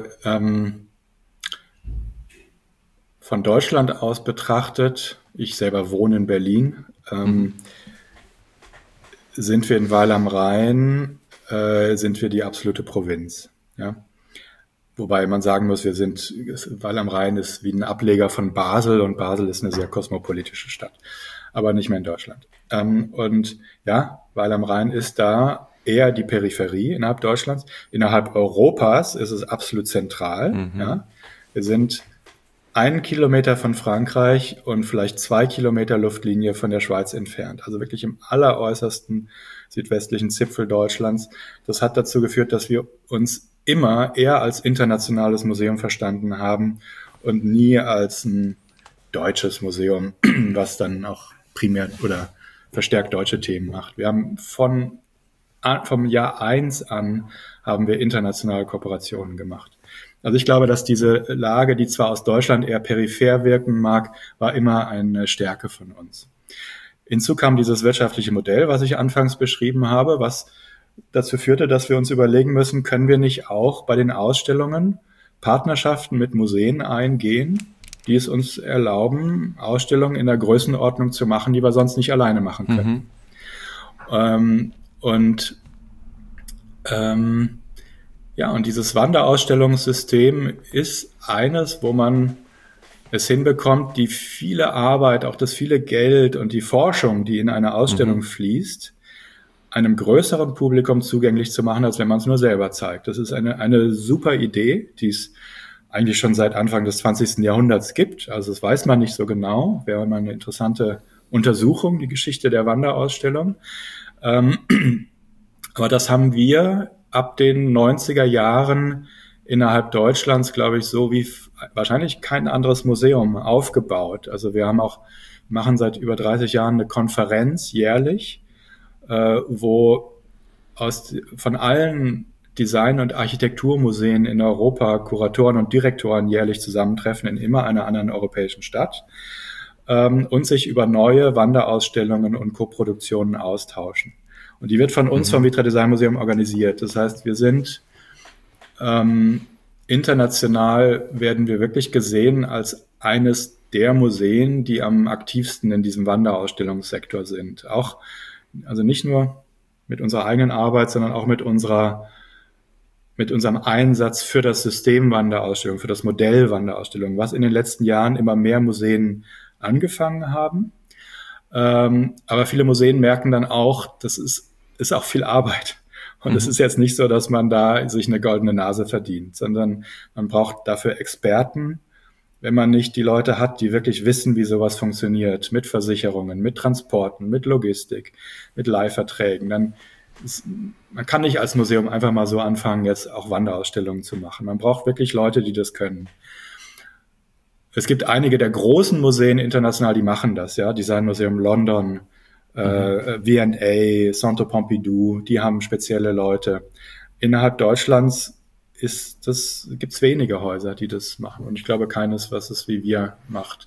von Deutschland aus betrachtet, ich selber wohne in Berlin, sind wir in Weil am Rhein, sind wir die absolute Provinz. Ja? Wobei man sagen muss, Weil am Rhein ist wie ein Ableger von Basel und Basel ist eine sehr kosmopolitische Stadt, aber nicht mehr in Deutschland. Und ja, Weil am Rhein ist da eher die Peripherie innerhalb Deutschlands. Innerhalb Europas ist es absolut zentral. Ja? Wir sind 1 Kilometer von Frankreich und vielleicht 2 Kilometer Luftlinie von der Schweiz entfernt. Also wirklich im alleräußersten südwestlichen Zipfel Deutschlands. Das hat dazu geführt, dass wir uns immer eher als internationales Museum verstanden haben und nie als ein deutsches Museum, was dann auch primär oder verstärkt deutsche Themen macht. Wir haben vom Jahr 1 an haben wir internationale Kooperationen gemacht. Also ich glaube, dass diese Lage, die zwar aus Deutschland eher peripher wirken mag, war immer eine Stärke von uns. Hinzu kam dieses wirtschaftliche Modell, was ich anfangs beschrieben habe, was dazu führte, dass wir uns überlegen müssen, können wir nicht auch bei den Ausstellungen Partnerschaften mit Museen eingehen, die es uns erlauben, Ausstellungen in der Größenordnung zu machen, die wir sonst nicht alleine machen können. Und dieses Wanderausstellungssystem ist eines, wo man es hinbekommt, die viele Arbeit, auch das viele Geld und die Forschung, die in eine Ausstellung fließt, einem größeren Publikum zugänglich zu machen, als wenn man es nur selber zeigt. Das ist eine super Idee, die es eigentlich schon seit Anfang des 20. Jahrhunderts gibt. Also das weiß man nicht so genau. Wäre mal eine interessante Untersuchung, die Geschichte der Wanderausstellung. Aber das haben wir ab den 90er Jahren innerhalb Deutschlands, glaube ich, so wie wahrscheinlich kein anderes Museum aufgebaut. Also wir machen seit über 30 Jahren eine Konferenz jährlich, wo von allen Design- und Architekturmuseen in Europa Kuratoren und Direktoren jährlich zusammentreffen in immer einer anderen europäischen Stadt und sich über neue Wanderausstellungen und Koproduktionen austauschen. Und die wird von uns vom Vitra Design Museum organisiert. Das heißt, wir sind International werden wir wirklich gesehen als eines der Museen, die am aktivsten in diesem Wanderausstellungssektor sind. Auch, also nicht nur mit unserer eigenen Arbeit, sondern auch mit unserem Einsatz für das System Wanderausstellung, für das Modell Wanderausstellung, was in den letzten Jahren immer mehr Museen angefangen haben. Aber viele Museen merken dann auch, das ist auch viel Arbeit. Und es ist jetzt nicht so, dass man da sich eine goldene Nase verdient, sondern man braucht dafür Experten, wenn man nicht die Leute hat, die wirklich wissen, wie sowas funktioniert, mit Versicherungen, mit Transporten, mit Logistik, mit Leihverträgen, man kann nicht als Museum einfach mal so anfangen, jetzt auch Wanderausstellungen zu machen. Man braucht wirklich Leute, die das können. Es gibt einige der großen Museen international, die machen das, ja, Designmuseum London, V&A, Centre Pompidou, die haben spezielle Leute. Innerhalb Deutschlands gibt's wenige Häuser, die das machen. Und ich glaube keines, was es wie wir macht.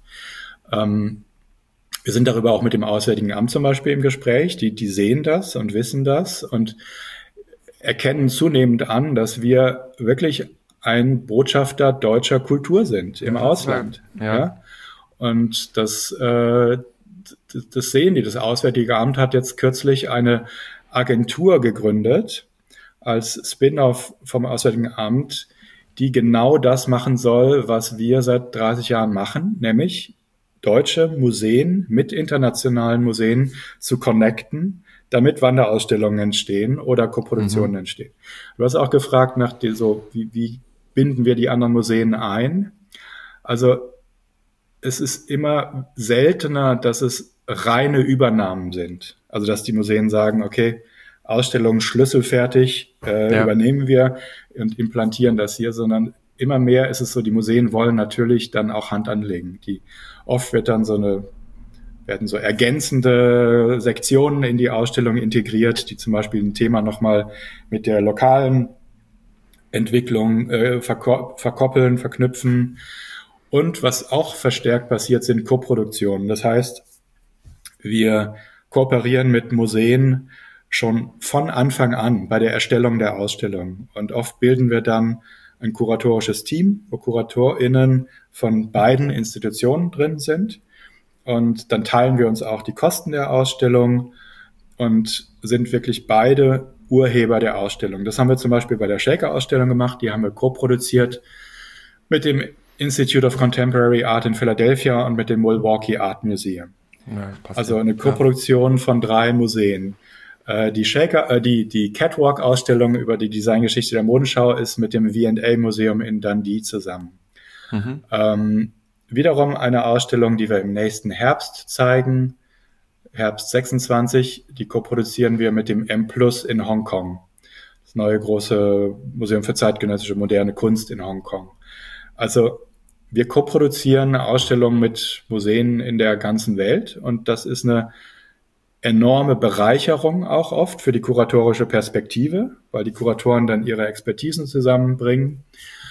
Wir sind darüber auch mit dem Auswärtigen Amt zum Beispiel im Gespräch. Die sehen das und wissen das und erkennen zunehmend an, dass wir wirklich ein Botschafter deutscher Kultur sind im Ausland. Ja. Und das sehen die. Das Auswärtige Amt hat jetzt kürzlich eine Agentur gegründet als Spin-off vom Auswärtigen Amt, die genau das machen soll, was wir seit 30 Jahren machen, nämlich deutsche Museen mit internationalen Museen zu connecten, damit Wanderausstellungen entstehen oder Koproduktionen entstehen. Du hast auch gefragt wie binden wir die anderen Museen ein? Also es ist immer seltener, dass es reine Übernahmen sind. Also dass die Museen sagen, okay, Ausstellung schlüsselfertig, übernehmen wir und implantieren das hier, sondern immer mehr ist es so, die Museen wollen natürlich dann auch Hand anlegen. Oft werden so ergänzende Sektionen in die Ausstellung integriert, die zum Beispiel ein Thema nochmal mit der lokalen Entwicklung verkoppeln, verknüpfen. Und was auch verstärkt passiert, sind Koproduktionen. Das heißt, wir kooperieren mit Museen schon von Anfang an bei der Erstellung der Ausstellung. Und oft bilden wir dann ein kuratorisches Team, wo KuratorInnen von beiden Institutionen drin sind. Und dann teilen wir uns auch die Kosten der Ausstellung und sind wirklich beide Urheber der Ausstellung. Das haben wir zum Beispiel bei der Shaker-Ausstellung gemacht. Die haben wir co-produziert mit dem Institute of Contemporary Art in Philadelphia und mit dem Milwaukee Art Museum. Ja, also eine Koproduktion von 3 Museen. Die Catwalk-Ausstellung über die Designgeschichte der Modenschau ist mit dem V&A Museum in Dundee zusammen. Wiederum eine Ausstellung, die wir im nächsten Herbst zeigen, Herbst 26, die koproduzieren wir mit dem M+ in Hongkong. Das neue große Museum für zeitgenössische moderne Kunst in Hongkong. Also wir koproduzieren Ausstellungen mit Museen in der ganzen Welt und das ist eine enorme Bereicherung auch oft für die kuratorische Perspektive, weil die Kuratoren dann ihre Expertisen zusammenbringen.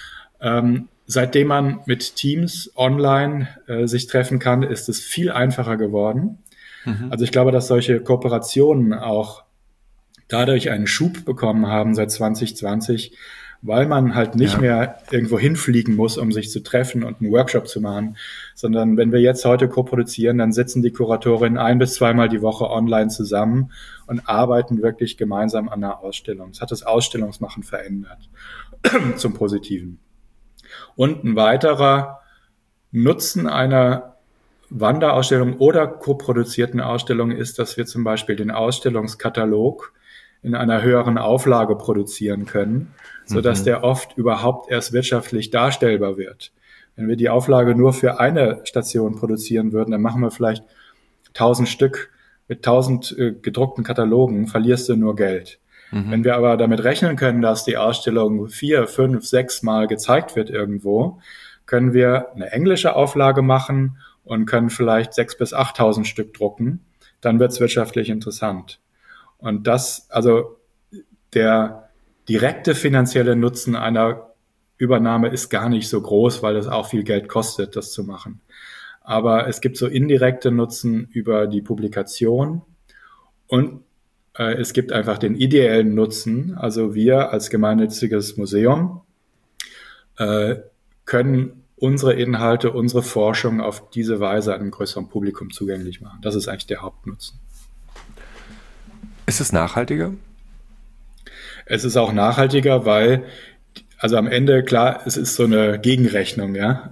Seitdem man mit Teams online sich treffen kann, ist es viel einfacher geworden. Also ich glaube, dass solche Kooperationen auch dadurch einen Schub bekommen haben seit 2020, weil man halt nicht mehr irgendwo hinfliegen muss, um sich zu treffen und einen Workshop zu machen, sondern wenn wir jetzt heute koproduzieren, dann sitzen die Kuratorinnen 1- bis 2-mal die Woche online zusammen und arbeiten wirklich gemeinsam an einer Ausstellung. Das hat das Ausstellungsmachen verändert zum Positiven. Und ein weiterer Nutzen einer Wanderausstellung oder koproduzierten Ausstellung ist, dass wir zum Beispiel den Ausstellungskatalog in einer höheren Auflage produzieren können, sodass der oft überhaupt erst wirtschaftlich darstellbar wird. Wenn wir die Auflage nur für eine Station produzieren würden, dann machen wir vielleicht 1000 Stück mit 1000 gedruckten Katalogen, verlierst du nur Geld. Wenn wir aber damit rechnen können, dass die Ausstellung 4, 5, 6 Mal gezeigt wird irgendwo, können wir eine englische Auflage machen und können vielleicht 6.000 bis 8.000 Stück drucken. Dann wird es wirtschaftlich interessant. Und also der direkte finanzielle Nutzen einer Übernahme ist gar nicht so groß, weil es auch viel Geld kostet, das zu machen. Aber es gibt so indirekte Nutzen über die Publikation und es gibt einfach den ideellen Nutzen. Also wir als gemeinnütziges Museum können unsere Inhalte, unsere Forschung auf diese Weise einem größeren Publikum zugänglich machen. Das ist eigentlich der Hauptnutzen. Ist es nachhaltiger? Es ist auch nachhaltiger, weil, also am Ende, klar, es ist so eine Gegenrechnung, ja.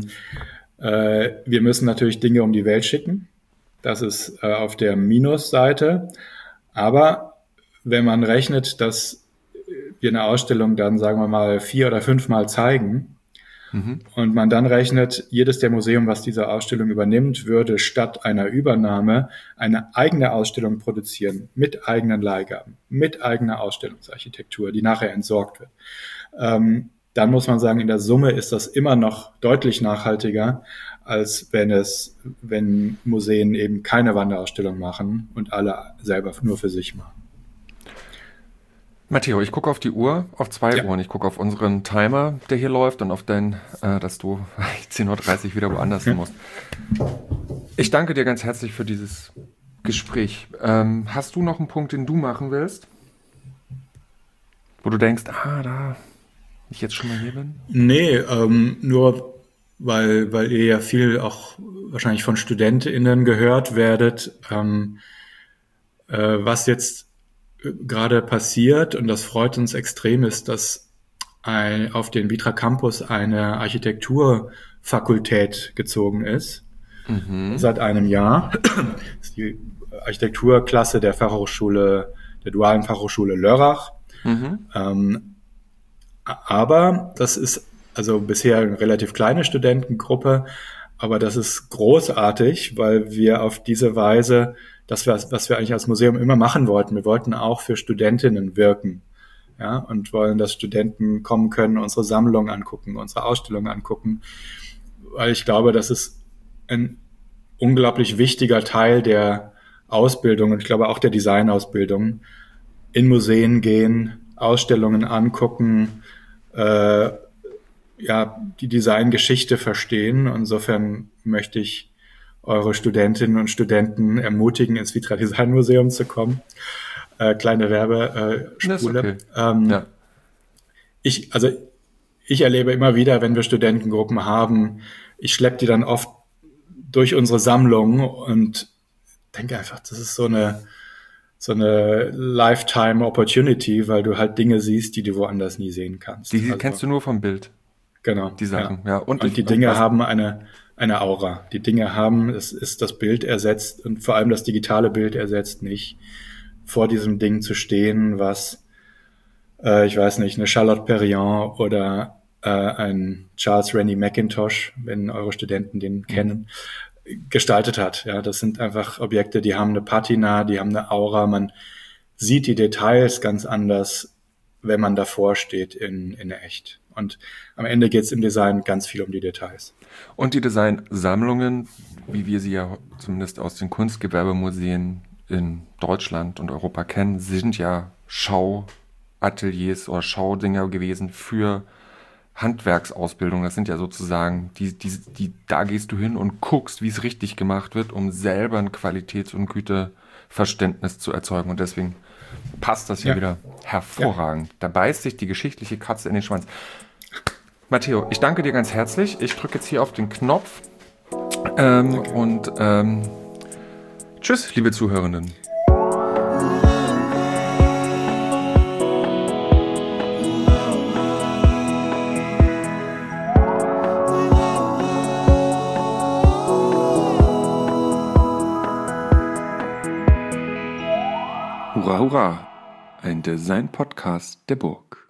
Wir müssen natürlich Dinge um die Welt schicken. Das ist auf der Minusseite. Aber wenn man rechnet, dass wir eine Ausstellung dann, sagen wir mal, 4 oder 5 Mal zeigen, und man dann rechnet, jedes der Museum, was diese Ausstellung übernimmt, würde statt einer Übernahme eine eigene Ausstellung produzieren, mit eigenen Leihgaben, mit eigener Ausstellungsarchitektur, die nachher entsorgt wird. Dann muss man sagen, in der Summe ist das immer noch deutlich nachhaltiger, als wenn Museen eben keine Wanderausstellung machen und alle selber nur für sich machen. Matteo, ich gucke auf die Uhr, auf 2 Uhr, und ich gucke auf unseren Timer, der hier läuft, und auf dass du 10:30 Uhr wieder woanders hin musst. Ich danke dir ganz herzlich für dieses Gespräch. Hast du noch einen Punkt, den du machen willst? Wo du denkst, da ich jetzt schon mal hier bin? Nee, nur weil ihr ja viel auch wahrscheinlich von StudentInnen gehört werdet, was jetzt gerade passiert, und das freut uns extrem, ist, dass auf den Vitra Campus eine Architekturfakultät gezogen ist. Seit einem Jahr. Das ist die Architekturklasse der dualen Fachhochschule Lörrach. Aber das ist also bisher eine relativ kleine Studentengruppe, aber das ist großartig, weil wir auf diese Weise was wir eigentlich als Museum immer machen wollten. Wir wollten auch für Studentinnen wirken, ja, und wollen, dass Studenten kommen können, unsere Sammlung angucken, unsere Ausstellung angucken, weil ich glaube, das ist ein unglaublich wichtiger Teil der Ausbildung, und ich glaube auch der Designausbildung. In Museen gehen, Ausstellungen angucken, die Designgeschichte verstehen. Insofern möchte ich eure Studentinnen und Studenten ermutigen, ins Vitra Design Museum zu kommen. Kleine Werbespule. Okay. Ich erlebe immer wieder, wenn wir Studentengruppen haben, ich schleppe die dann oft durch unsere Sammlung und denke einfach, das ist so eine Lifetime Opportunity, weil du halt Dinge siehst, die du woanders nie sehen kannst. Die kennst du nur vom Bild. Genau. Die Sachen, ja. Und die Dinge haben eine Aura. Die Dinge haben, es ist das Bild ersetzt, und vor allem das digitale Bild ersetzt nicht, vor diesem Ding zu stehen, was, ich weiß nicht, eine Charlotte Perriand oder ein Charles Rennie Mackintosh, wenn eure Studenten den kennen, gestaltet hat. Ja, das sind einfach Objekte, die haben eine Patina, die haben eine Aura. Man sieht die Details ganz anders, wenn man davor steht in echt. Und am Ende geht es im Design ganz viel um die Details. Und die Designsammlungen, wie wir sie ja zumindest aus den Kunstgewerbemuseen in Deutschland und Europa kennen, sind ja Schauateliers oder Schaudinger gewesen für Handwerksausbildung. Das sind ja sozusagen, da gehst du hin und guckst, wie es richtig gemacht wird, um selber ein Qualitäts- und Güteverständnis zu erzeugen. Und deswegen passt das hier wieder hervorragend. Ja. Da beißt sich die geschichtliche Katze in den Schwanz. Matteo, ich danke dir ganz herzlich. Ich drücke jetzt hier auf den Knopf. Tschüss, liebe Zuhörenden. Hurra, hurra! Ein Design-Podcast der Burg.